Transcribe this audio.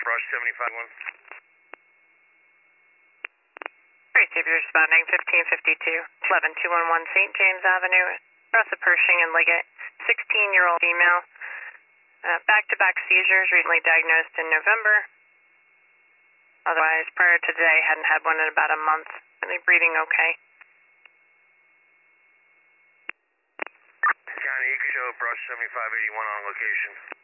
Brush 75-1. Receiver responding 1552, 11211 St. James Avenue, across the Pershing and Liggett, 16-year-old female. Back-to-back seizures, recently diagnosed in November. Otherwise, prior to today, hadn't had one in about a month. Really breathing okay. County, you can show Brush 7581 on location.